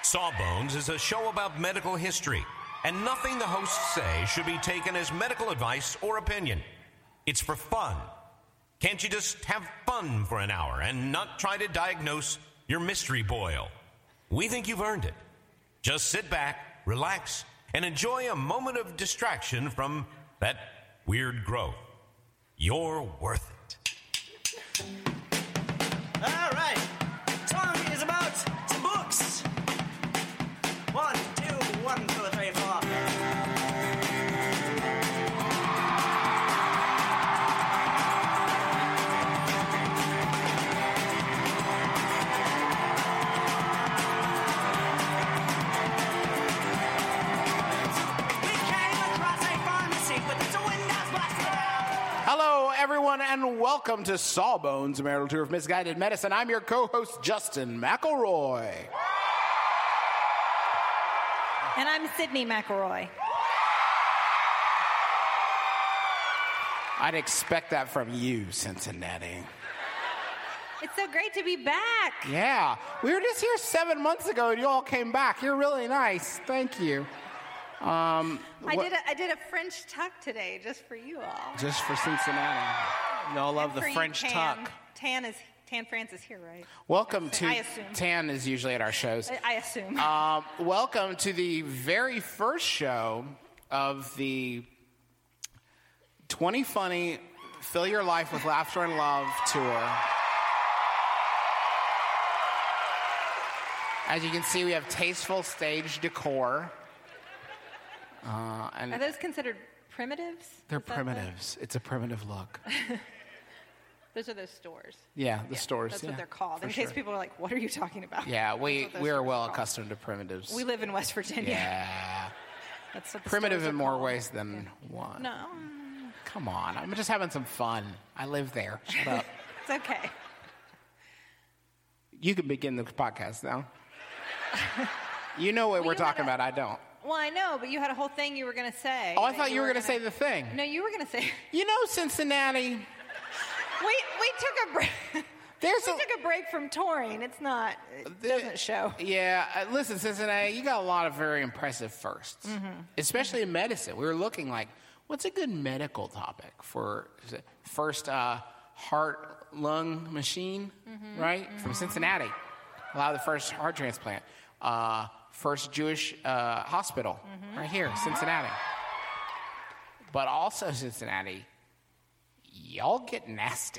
Sawbones is a show about medical history, and nothing the hosts say should be taken as medical advice or opinion. It's for fun. Can't you just have fun for an hour and not try to diagnose your mystery boil? We think you've earned it. Just sit back, relax, and enjoy a moment of distraction from that weird growth. You're worth it. All right. Song is about some books. 1, 2, 1, 2, 3, 4. Hello, everyone, and welcome to Sawbones, a marital tour of misguided medicine. I'm your co-host, Justin McElroy. And I'm Sydney McElroy. I'd expect that from you, Cincinnati. It's so great to be back. Yeah, we were just here 7 months ago, and you all came back. You're really nice. Thank you. I did a French tuck today just for you all. Just for Cincinnati. You all love the For you, French tuck. Tan France is here, right? Welcome to... I assume. Tan is usually at our shows. I assume. Welcome to the very first show of the 20 Funny Fill Your Life with Laughter and Love tour. As you can see, we have tasteful stage decor. Are those considered primitives? They're primitives. It's a primitive look. Those are those stores. Yeah, the stores. That's yeah, what they're called. In for case sure. people are like, what are you talking about? Yeah, we That's what those are stores well are called. accustomed to primitives. We live in West Virginia. Yeah. That's what the Primitive stores in are more called. ways than one. No, Come on, I'm just having some fun. I live there. Shut up. it's okay. You can begin the podcast now. You know what we're you talking had about. I don't. Well, I know, but you had a whole thing you were going to say. Oh, I thought you were going to say the thing. No, you were going to say... You know, Cincinnati. We took a break. There's We took a break from touring. It's not... It doesn't show. Yeah, listen, Cincinnati, you got a lot of very impressive firsts, especially in medicine. We were looking like, what's a good medical topic for first heart-lung machine, right? From Cincinnati. A lot of the first heart transplant. First Jewish hospital, right here, Cincinnati. But also Cincinnati, y'all get nasty.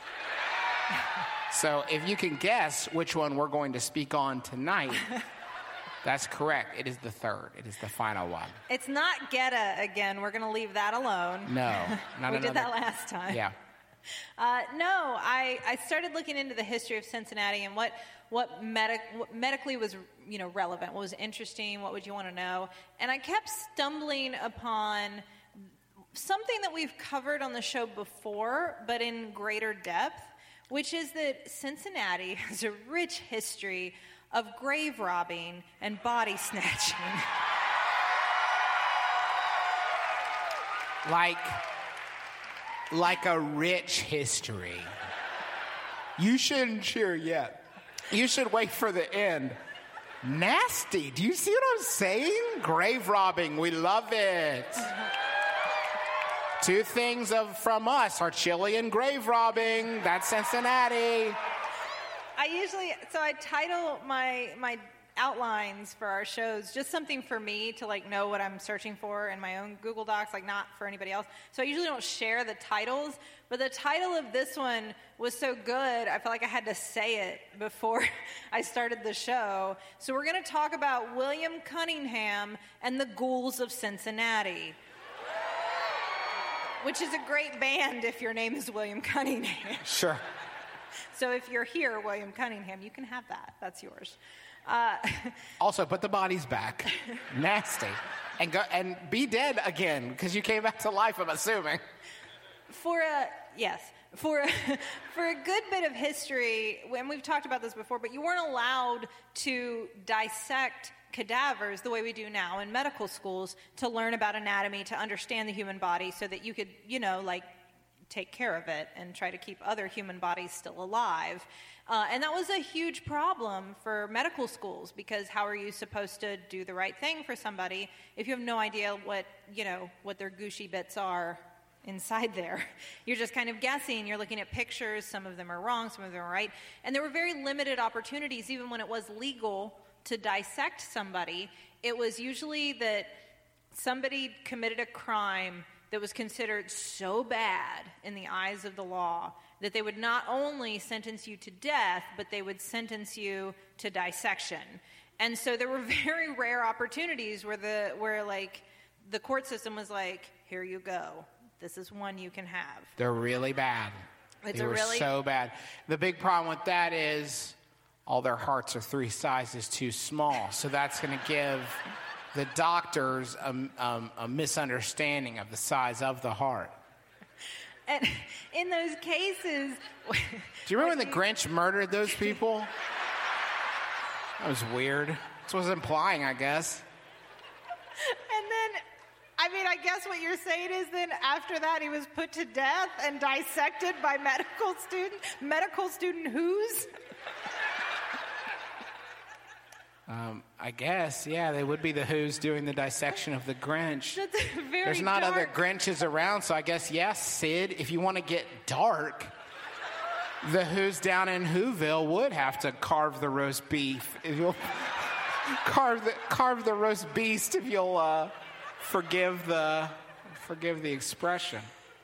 So if you can guess which one we're going to speak on tonight, that's correct. It is the third. It is the final one. It's not Geta again. We're going to leave that alone. No, not We another. did that last time. Yeah. No, I started looking into the history of Cincinnati and what medically was relevant, what was interesting, what would you want to know, and I kept stumbling upon something that we've covered on the show before, but in greater depth, which is that Cincinnati has a rich history of grave robbing and body snatching. Like a rich history. You shouldn't cheer yet. You should wait for the end. Nasty. Do you see what I'm saying? Grave robbing. We love it. Two things from us are chili and grave robbing. That's Cincinnati. I title my outlines for our shows just something for me to know what I'm searching for in my own Google Docs, not for anybody else. So I usually don't share the titles, but the title of this one was so good, I felt like I had to say it before I started the show. So we're going to talk about William Cunningham and the Ghouls of Cincinnati, which is a great band if your name is William Cunningham. Sure. So if you're here, William Cunningham, you can have that. That's yours. Also, put the bodies back. Nasty. And be dead again, because you came back to life, I'm assuming. For a good bit of history, and we've talked about this before, but you weren't allowed to dissect cadavers the way we do now in medical schools to learn about anatomy, to understand the human body, so that you could, take care of it and try to keep other human bodies still alive. And that was a huge problem for medical schools, because how are you supposed to do the right thing for somebody if you have no idea what their gushy bits are inside there? You're just kind of guessing. You're looking at pictures. Some of them are wrong, some of them are right. And there were very limited opportunities, even when it was legal to dissect somebody. It was usually that somebody committed a crime that was considered so bad in the eyes of the law that they would not only sentence you to death, but they would sentence you to dissection. And so there were very rare opportunities where the court system was like, here you go. This is one you can have. They're really bad. They were so bad. The big problem with that is all their hearts are 3 sizes too small. So that's going to give the doctors a misunderstanding of the size of the heart. And in those cases... Do you remember when the Grinch murdered those people? That was weird. That's what it was implying, I guess. And then, I guess what you're saying is then after that he was put to death and dissected by medical student who's? I guess, yeah, they would be the Who's doing the dissection of the Grinch. That's very There's not dark. other Grinches around, so I guess, yes, Sid, if you want to get dark, the Who's down in Whoville would have to carve the roast beef. If you'll carve the roast beast, if you'll forgive the expression.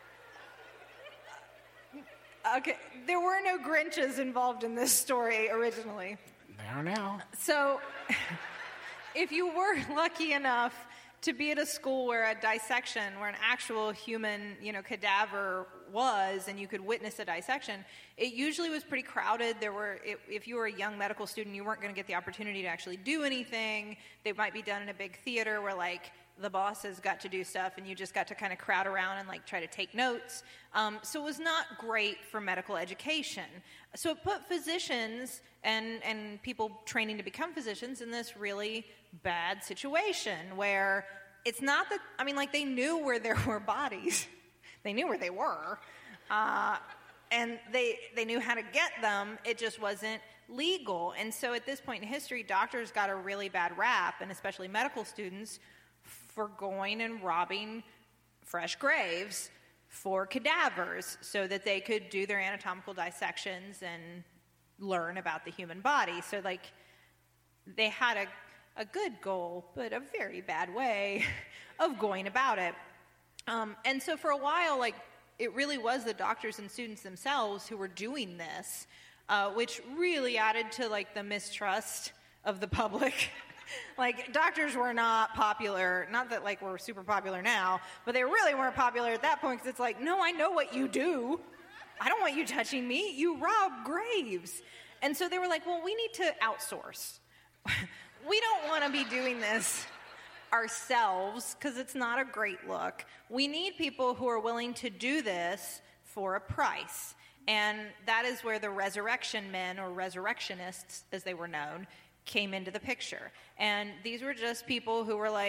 Okay, there were no Grinches involved in this story originally. They are now. So, if you were lucky enough to be at a school where a dissection, where an actual human, cadaver was, and you could witness a dissection, it usually was pretty crowded. If you were a young medical student, you weren't going to get the opportunity to actually do anything. They might be done in a big theater where, the bosses got to do stuff, and you just got to kind of crowd around and try to take notes. So it was not great for medical education. So it put physicians and people training to become physicians in this really bad situation where it's not that, they knew where there were bodies. They knew where they were. And they knew how to get them. It just wasn't legal. And so at this point in history, doctors got a really bad rap, and especially medical students, for going and robbing fresh graves for cadavers so that they could do their anatomical dissections and learn about the human body. So, they had a good goal, but a very bad way of going about it. And so for a while, it really was the doctors and students themselves who were doing this, which really added to, the mistrust of the public. Doctors were not popular. Not that, we're super popular now, but they really weren't popular at that point, because it's no, I know what you do. I don't want you touching me. You rob graves. And so they were well, we need to outsource. We don't want to be doing this ourselves, because it's not a great look. We need people who are willing to do this for a price. And that is where the resurrection men, or resurrectionists, as they were known, came into the picture. And these were just people who were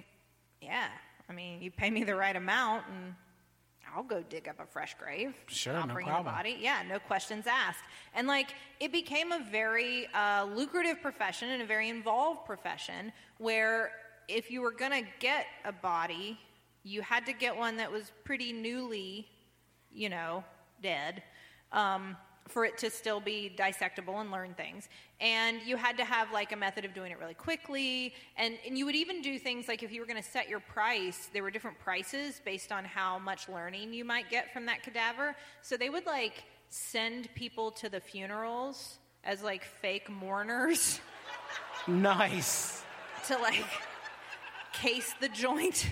you pay me the right amount and I'll go dig up a fresh grave. Sure, I'll no bring problem. in a body. Yeah, no questions asked. And it became a very lucrative profession and a very involved profession, where if you were going to get a body, you had to get one that was pretty newly, dead, for it to still be dissectable and learn things. And you had to have a method of doing it really quickly. And you would even do things if you were going to set your price, there were different prices based on how much learning you might get from that cadaver. So they would send people to the funerals as fake mourners. Nice. To case the joint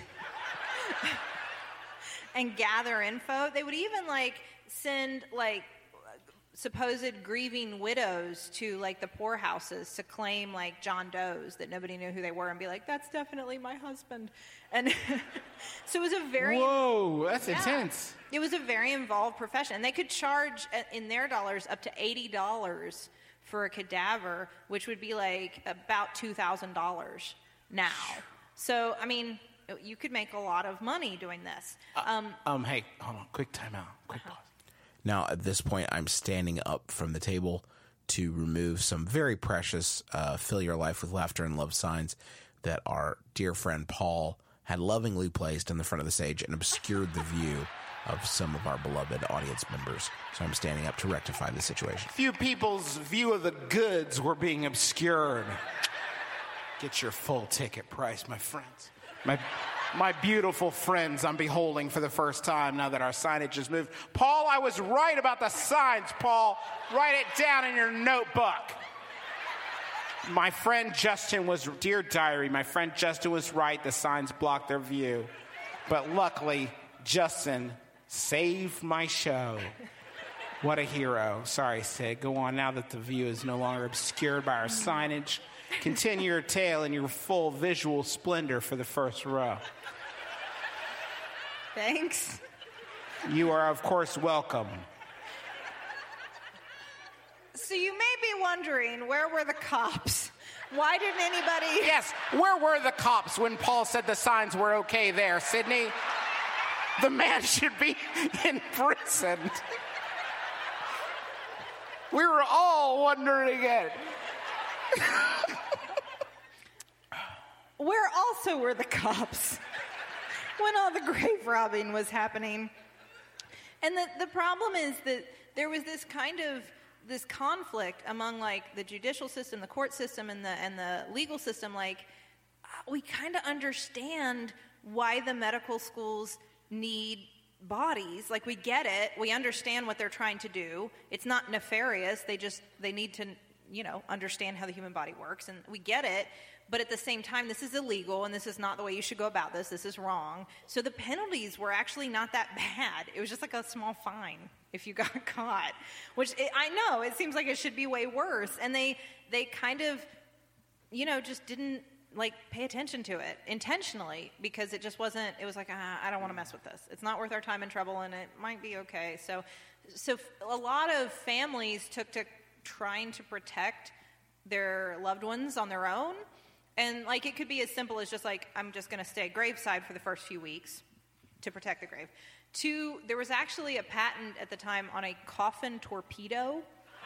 and gather info. They would even send supposed grieving widows to the poorhouses to claim John Does that nobody knew who they were, and be that's definitely my husband. And so it was a very that's intense. It was a very involved profession, and they could charge in their dollars up to $80 for a cadaver, which would be about $2,000 now. So You could make a lot of money doing this. Hey, hold on. Quick timeout. Quick pause. Now, at this point, I'm standing up from the table to remove some very precious Fill Your Life with Laughter and Love signs that our dear friend Paul had lovingly placed in the front of the stage and obscured the view of some of our beloved audience members. So I'm standing up to rectify the situation. Few people's view of the goods were being obscured. Get your full ticket price, my friends. My beautiful friends I'm beholding for the first time now that our signage has moved. Paul, I was right about the signs, Paul. Write it down in your notebook. My friend Justin was, dear diary, my friend Justin was right. The signs blocked their view. But luckily, Justin saved my show. What a hero. Sorry, Sid. Go on now that the view is no longer obscured by our signage. Continue your tale in your full visual splendor for the first row. Thanks. You are, of course, welcome. So you may be wondering, where were the cops? Why didn't anybody... Yes, where were the cops when Paul said the signs were okay there, Sydney? The man should be imprisoned. We were all wondering it. Where also were the cops when all the grave robbing was happening? And the problem is that there was this conflict among like the judicial system, the court system, and the legal system. Like, we kind of understand why the medical schools need bodies. Like, we get it. We understand what they're trying to do. It's not nefarious. They need to, understand how the human body works, and we get it. But at the same time, this is illegal, and this is not the way you should go about this. This is wrong. So the penalties were actually not that bad. It was just like a small fine if you got caught, which I know, it seems like it should be way worse. And they kind of, just didn't, pay attention to it intentionally, because it just wasn't, it was like, I don't want to mess with this. It's not worth our time and trouble, and it might be okay. So a lot of families took to trying to protect their loved ones on their own. And it could be as simple as just I'm just going to stay graveside for the first few weeks to protect the grave. There was actually a patent at the time on a coffin torpedo,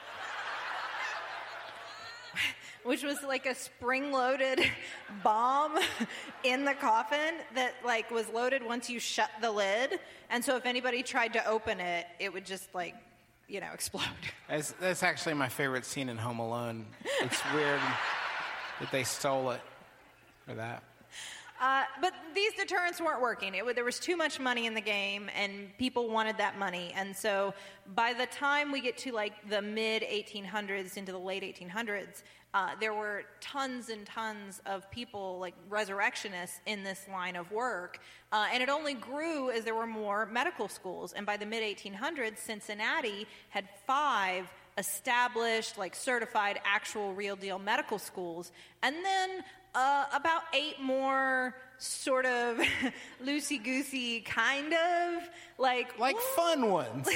which was like a spring-loaded bomb in the coffin that was loaded once you shut the lid. And so if anybody tried to open it, it would just explode. That's actually my favorite scene in Home Alone. It's weird that they stole it for that. But these deterrents weren't working. There was too much money in the game, and people wanted that money. And so by the time we get to the mid-1800s into the late 1800s, there were tons and tons of people, resurrectionists, in this line of work. And it only grew as there were more medical schools. And by the mid-1800s, Cincinnati had 5 established, certified, actual, real-deal medical schools. And then about 8 more sort of loosey-goosey, kind of, fun ones.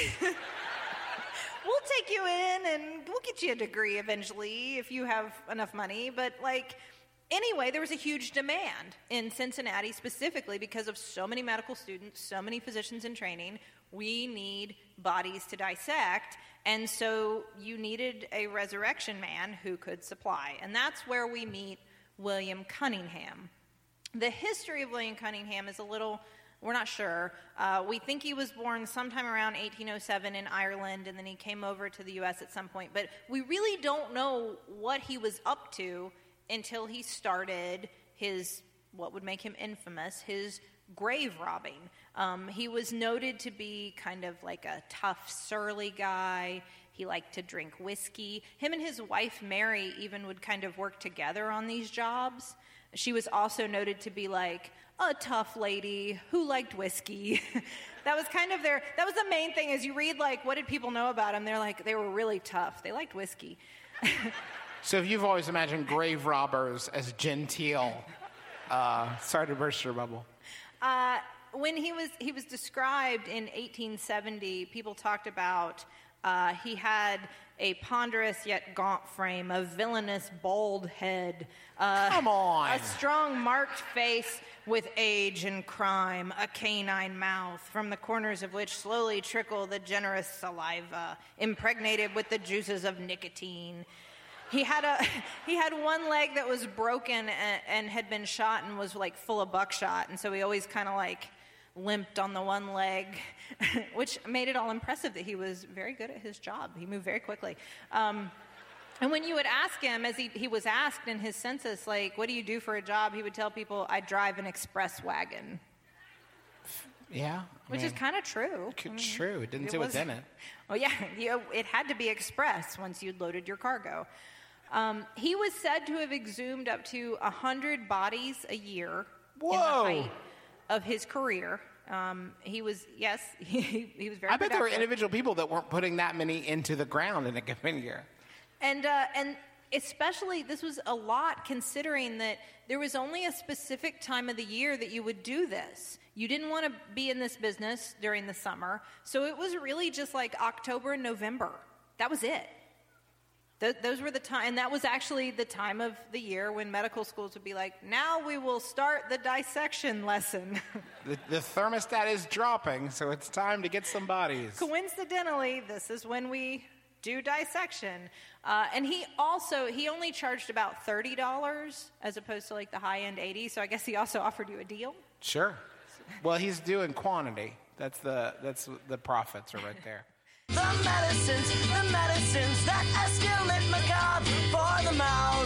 We'll take you in and we'll get you a degree eventually if you have enough money. But, anyway, there was a huge demand in Cincinnati specifically because of so many medical students, so many physicians in training. We need bodies to dissect. And so you needed a resurrection man who could supply. And that's where we meet William Cunningham. The history of William Cunningham is we're not sure. We think he was born sometime around 1807 in Ireland, and then he came over to the U.S. at some point. But we really don't know what he was up to until he started what would make him infamous, his grave robbing. He was noted to be kind of like a tough, surly guy. He liked to drink whiskey. Him and his wife, Mary, even would kind of work together on these jobs. She was also noted to be a tough lady who liked whiskey. That was that was the main thing. As you read, what did people know about him? They're they were really tough. They liked whiskey. So if you've always imagined grave robbers as genteel, sorry to burst your bubble. When he was described in 1870, people talked about he had a ponderous yet gaunt frame, a villainous bald head, Come on. a strong marked face with age and crime, a canine mouth, from the corners of which slowly trickle the generous saliva, impregnated with the juices of nicotine. He had one leg that was broken and had been shot and was like full of buckshot, and so he always kind of like limped on the one leg, which made it all impressive that he was very good at his job. He moved very quickly. And when you would ask him, as he was asked in his census, like, what do you do for a job? He would tell people, I drive an express wagon. Yeah. Which is kind of true. True. It didn't say what's in it. Well, yeah, it had to be express once you'd loaded your cargo. He was said to have exhumed up to 100 bodies a year in the height of his career. He was very I bet there were productive. individual people that weren't putting that many into the ground in a given year. And especially, this was a lot considering that there was only a specific time of the year that you would do this. You didn't want to be in this business during the summer, so it was really just like October and November. That was it. Those were the time, and that was actually the time of the year when medical schools would be like, now we will start the dissection lesson. The thermostat is dropping, so it's time to get some bodies. Coincidentally, this is when we do dissection. And he only charged about $30 as opposed to like the high-end $80, so I guess he also offered you a deal. Sure. Well, he's doing quantity. That's the profits are right there. The medicines that escalate macabre for the mouth.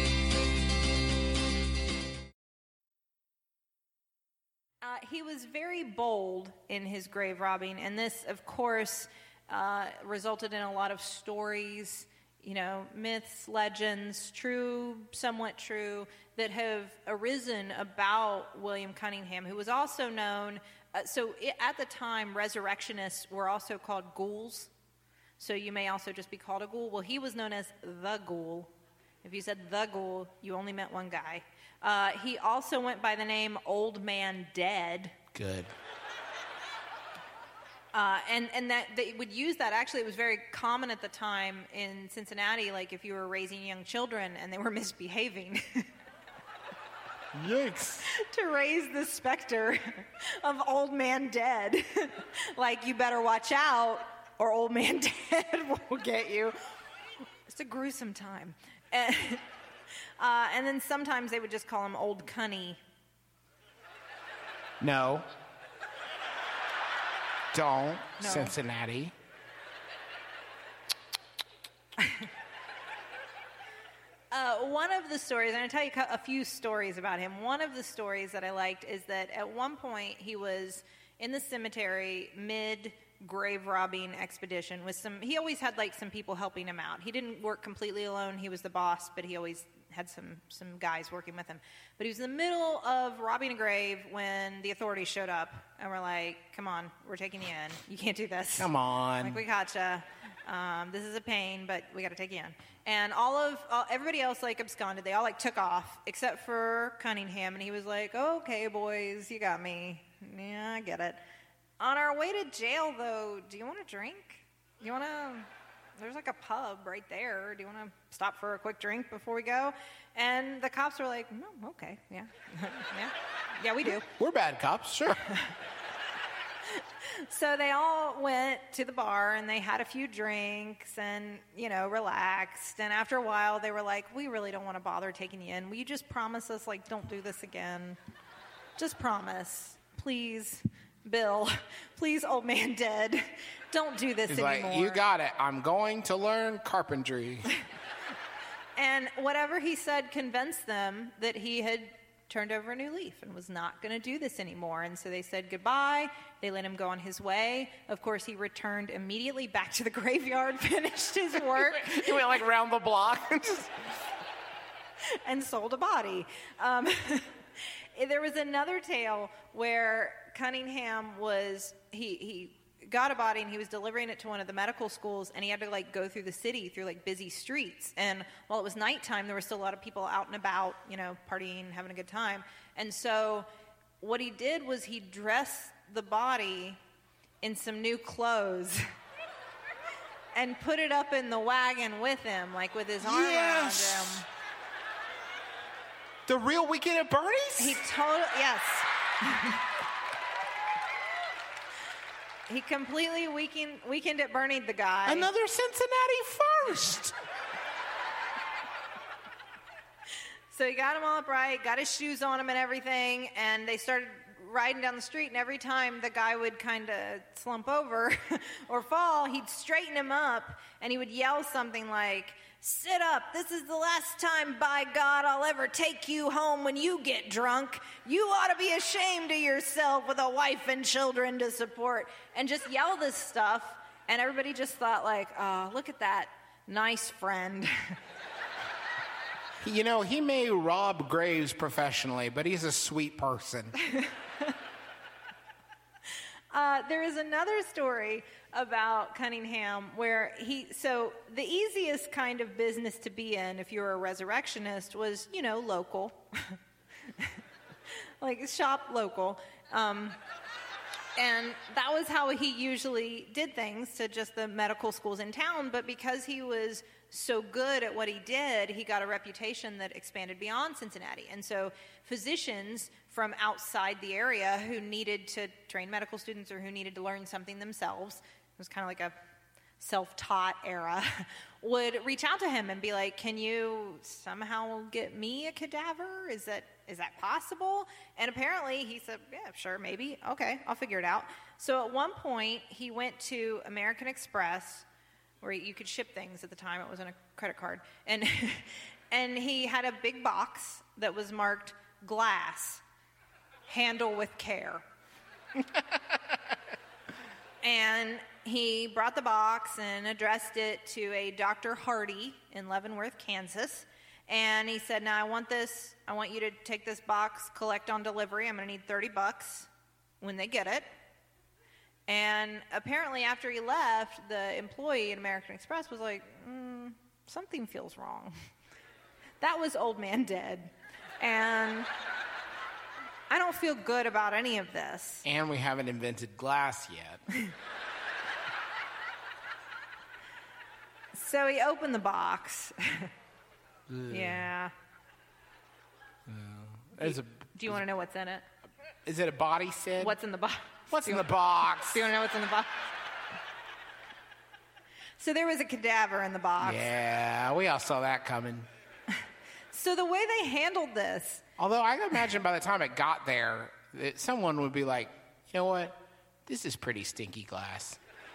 He was very bold in his grave robbing, and this, of course, resulted in a lot of stories, myths, legends, true, somewhat true, that have arisen about William Cunningham, who was also known. At the time, resurrectionists were also called ghouls. So you may also just be called a ghoul. Well, he was known as the ghoul. If you said the ghoul, you only meant one guy. He also went by the name Old Man Dead. Good. And that they would use that. Actually, it was very common at the time in Cincinnati, like if you were raising young children and they were misbehaving. Yikes. To raise the specter of Old Man Dead. Like, you better watch out or Old Man Dead will get you. It's a gruesome time. And then sometimes they would just call him Old Cunny. No. Don't, No. Cincinnati. One of the stories, and I'll tell you a few stories about him. One of the stories that I liked is that at one point he was in the cemetery mid-grave robbing expedition with he always had like some people helping him out. He didn't work completely alone. He was the boss, but he always had some guys working with him. But he was in the middle of robbing a grave when the authorities showed up and were like, come on, we're taking you in. You can't do this. Come on. Like, we gotcha. This is a pain, but we got to take you in. And everybody else like absconded. They all like took off, except for Cunningham. And he was like, okay, boys, you got me. Yeah, I get it. On our way to jail, though, do you want a drink? There's like a pub right there. Do you want to stop for a quick drink before we go? And the cops were like, no, okay, yeah. Yeah, we do. We're bad cops, sure. So they all went to the bar and they had a few drinks and, relaxed. And after a while, they were like, we really don't want to bother taking you in. Will you just promise us, like, don't do this again? Just promise. Please, Bill. Please, Old Man Dead. Don't do this anymore. Like, you got it. I'm going to learn carpentry. And whatever he said convinced them that he had turned over a new leaf and was not going to do this anymore. And so they said goodbye. They let him go on his way. Of course, he returned immediately back to the graveyard, finished his work. He went like round the block. And sold a body. There was another tale where Cunningham was, he got a body and he was delivering it to one of the medical schools, and he had to like go through the city through like busy streets. And while it was nighttime, there were still a lot of people out and about, partying, having a good time. And so what he did was he dressed the body in some new clothes and put it up in the wagon with him, like with his arm around him. The real Weekend at Bernie's? He totally, yes. He completely weekend at Bernie the guy. Another Cincinnati first. So he got him all upright, got his shoes on him and everything, and they started riding down the street, and every time the guy would kind of slump over or fall, he'd straighten him up, and he would yell something like, "Sit up, this is the last time, by God, I'll ever take you home when you get drunk. You ought to be ashamed of yourself with a wife and children to support," and just yell this stuff, and everybody just thought like, oh, look at that nice friend. You know, he may rob graves professionally, but he's a sweet person. There is another story about Cunningham where so the easiest kind of business to be in if you were a resurrectionist was, you know, local. Like shop local. And that was how he usually did things to just the medical schools in town. But because he was so good at what he did, he got a reputation that expanded beyond Cincinnati. And so physicians from outside the area who needed to train medical students or who needed to learn something themselves, it was kind of like a self-taught era, would reach out to him and be like, "Can you somehow get me a cadaver? Is that possible?" And apparently he said, "Yeah, sure, maybe. Okay, I'll figure it out." So at one point he went to American Express, where you could ship things at the time. It wasn't a credit card. And and he had a big box that was marked glass, handle with care. And he brought the box and addressed it to a Dr. Hardy in Leavenworth, Kansas. And he said, "Now I want you to take this box, collect on delivery. I'm going to need $30 when they get it." And apparently after he left, the employee at American Express was like, something feels wrong. That was old man dead. And I don't feel good about any of this. And we haven't invented glass yet. So he opened the box. Yeah. Do you want to know what's in it? Is it a body, Sid? What's in the box? What's in the box? Do you want to know what's in the box? So there was a cadaver in the box. Yeah, we all saw that coming. So the way they handled this... Although I can imagine by the time it got there, someone would be like, "You know what? This is pretty stinky glass.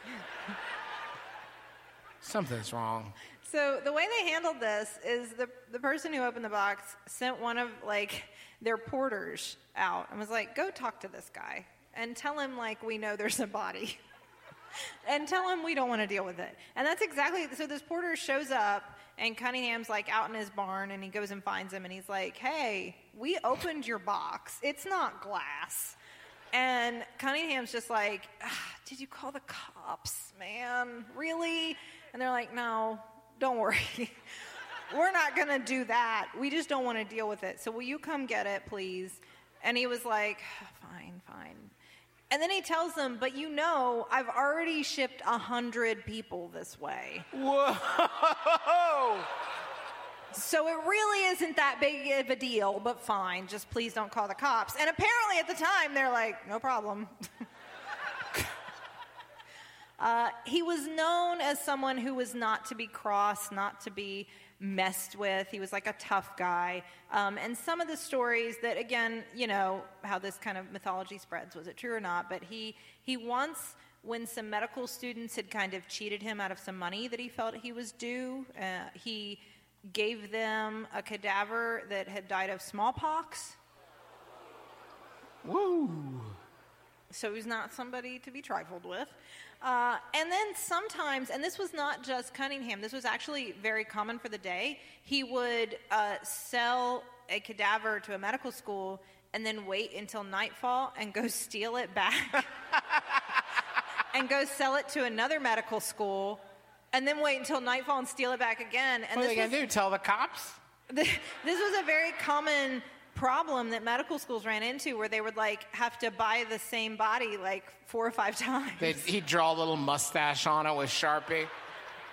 Something's wrong." So the way they handled this is the person who opened the box sent one of their porters out and was like, "Go talk to this guy and tell him we know there's a body and tell him we don't want to deal with it." And that's exactly, so this porter shows up and Cunningham's out in his barn and he goes and finds him and he's like, "Hey, we opened your box. It's not glass." And Cunningham's just like, "Did you call the cops, man? Really?" And they're like, "No, don't worry. We're not going to do that. We just don't want to deal with it. So will you come get it, please?" And he was like, fine. And then he tells them, "But I've already shipped 100 people this way." Whoa! So it really isn't that big of a deal, but fine. Just please don't call the cops. And apparently at the time, they're like, "No problem." He was known as someone who was not to be crossed, not to be messed with. He was like a tough guy. And some of the stories that, again, how this kind of mythology spreads, was it true or not? But he once, when some medical students had kind of cheated him out of some money that he felt he was due, he gave them a cadaver that had died of smallpox. Woo! So he's not somebody to be trifled with. And then sometimes, and this was not just Cunningham, this was actually very common for the day, he would sell a cadaver to a medical school and then wait until nightfall and go steal it back and go sell it to another medical school and then wait until nightfall and steal it back again. And what are they going to do, tell the cops? This was a very common problem that medical schools ran into, where they would have to buy the same body 4 or 5 times. He'd draw a little mustache on it with Sharpie.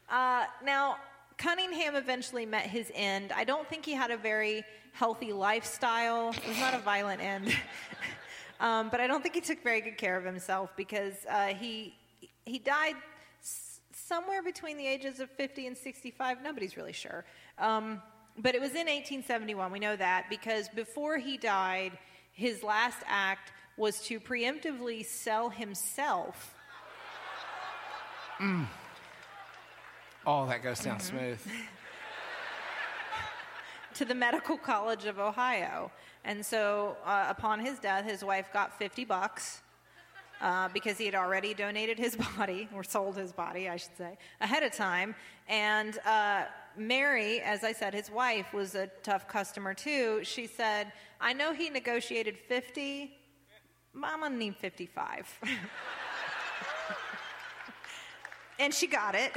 Now, Cunningham eventually met his end. I don't think he had a very healthy lifestyle. It was not a violent end. But I don't think he took very good care of himself because he died somewhere between the ages of 50 and 65. Nobody's really sure. But it was in 1871. We know that because before he died, his last act was to preemptively sell himself. Oh, that goes down smooth. To the Medical College of Ohio. And so upon his death, his wife got $50 because he had already donated his body, or sold his body, I should say, ahead of time. And Mary, as I said, his wife, was a tough customer too. She said, I know he negotiated 50, but I'm going to need 55. And she got it.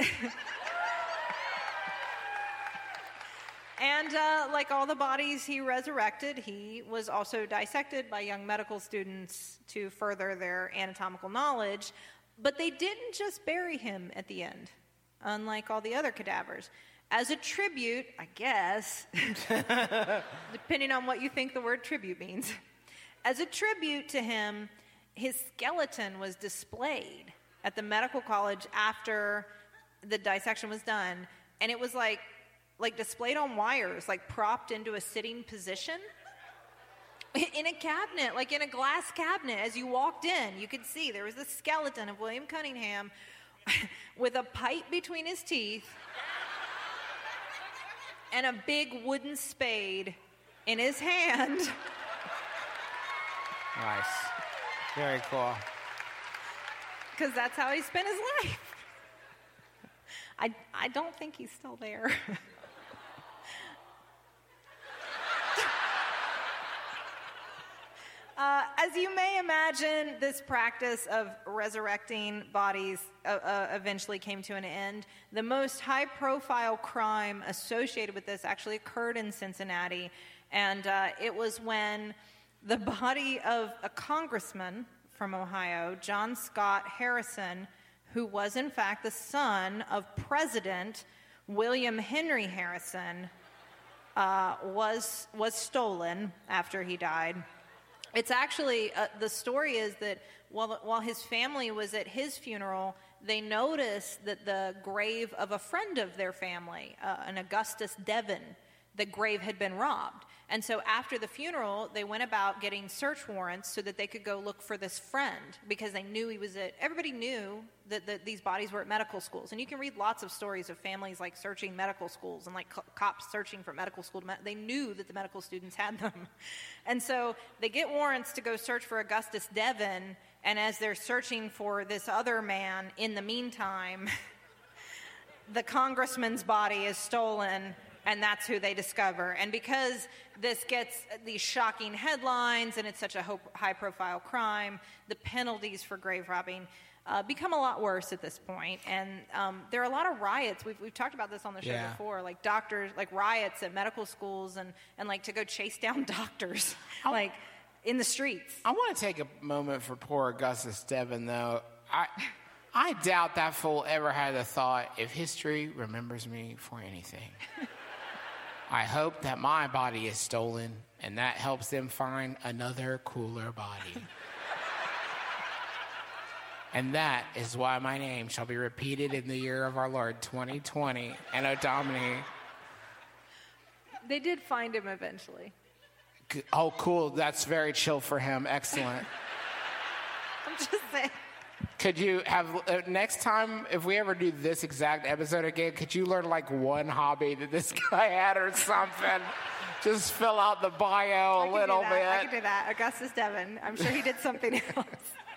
And like all the bodies he resurrected, he was also dissected by young medical students to further their anatomical knowledge. But they didn't just bury him at the end, unlike all the other cadavers. As a tribute, I guess, depending on what you think the word tribute means, as a tribute to him, his skeleton was displayed at the medical college after the dissection was done. And it was like displayed on wires, like propped into a sitting position in a cabinet, like in a glass cabinet. As you walked in, you could see there was a skeleton of William Cunningham with a pipe between his teeth and a big wooden spade in his hand. Nice. Very cool. Because that's how he spent his life. I don't think he's still there. As you may imagine, this practice of resurrecting bodies eventually came to an end. The most high-profile crime associated with this actually occurred in Cincinnati, and it was when the body of a congressman from Ohio, John Scott Harrison, who was in fact the son of President William Henry Harrison, was stolen after he died. It's actually, the story is that while his family was at his funeral, they noticed that the grave of a friend of their family, an Augustus Devon, the grave had been robbed. And so after the funeral, they went about getting search warrants so that they could go look for this friend, because they knew he was everybody knew that these bodies were at medical schools. And you can read lots of stories of families like searching medical schools and like cops searching for medical school. They knew that the medical students had them. And so they get warrants to go search for Augustus Devon. And as they're searching for this other man, in the meantime, the congressman's body is stolen. And that's who they discover. And because this gets these shocking headlines and it's such a high-profile crime, the penalties for grave robbing become a lot worse at this point. And there are a lot of riots. We've talked about this on the show before, like doctors, like riots at medical schools and like to go chase down doctors, like in the streets. I want to take a moment for poor Augustus Devon, though. I doubt that fool ever had the thought, if history remembers me for anything, I hope that my body is stolen, and that helps them find another cooler body. And that is why my name shall be repeated in the year of our Lord 2020, Anno Domini. They did find him eventually. Oh, cool. That's very chill for him. Excellent. I'm just saying. Could you have, next time, if we ever do this exact episode again, could you learn like one hobby that this guy had or something? Just fill out the bio a little bit. I can do that. Augustus Devon. I'm sure he did something else.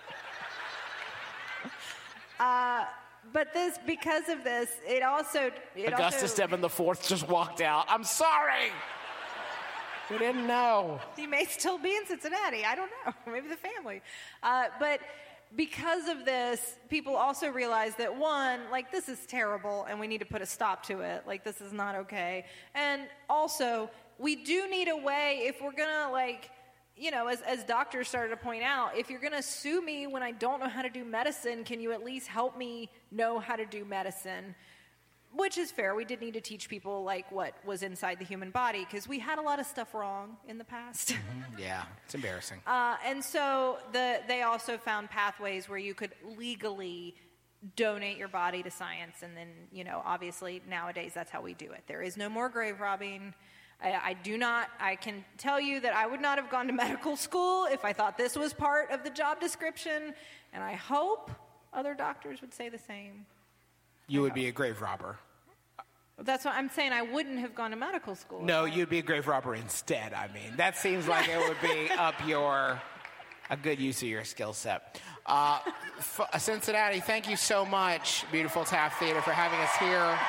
But because of this, it also... Augustus Devon IV just walked out. I'm sorry. We didn't know. He may still be in Cincinnati. I don't know. Maybe the family. But... because of this, people also realize that, one, like, this is terrible and we need to put a stop to it. Like, this is not okay. And also, we do need a way, if we're going to, like, you know, as doctors started to point out, if you're going to sue me when I don't know how to do medicine, can you at least help me know how to do medicine? Which is fair. We did need to teach people like what was inside the human body because we had a lot of stuff wrong in the past. Yeah, it's embarrassing. And so they also found pathways where you could legally donate your body to science. And then, obviously nowadays that's how we do it. There is no more grave robbing. I can tell you that I would not have gone to medical school if I thought this was part of the job description. And I hope other doctors would say the same. You would be a grave robber. That's what I'm saying. I wouldn't have gone to medical school. No, you'd be a grave robber instead. I mean, that seems like it would be a good use of your skill set. Cincinnati, thank you so much, beautiful Taft Theater, for having us here.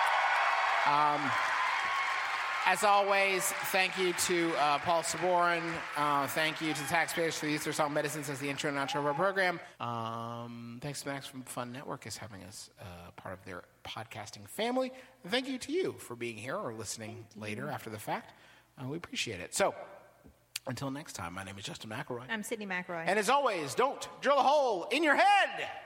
As always, thank you to Paul Sabourin. Thank you to the taxpayers for the use of their song Medicines as the intro and outro of our program. Thanks to Max from Fun Network as having us part of their podcasting family. And thank you to you for being here or listening later after the fact. We appreciate it. So, until next time, my name is Justin McElroy. I'm Sydney McElroy. And as always, don't drill a hole in your head.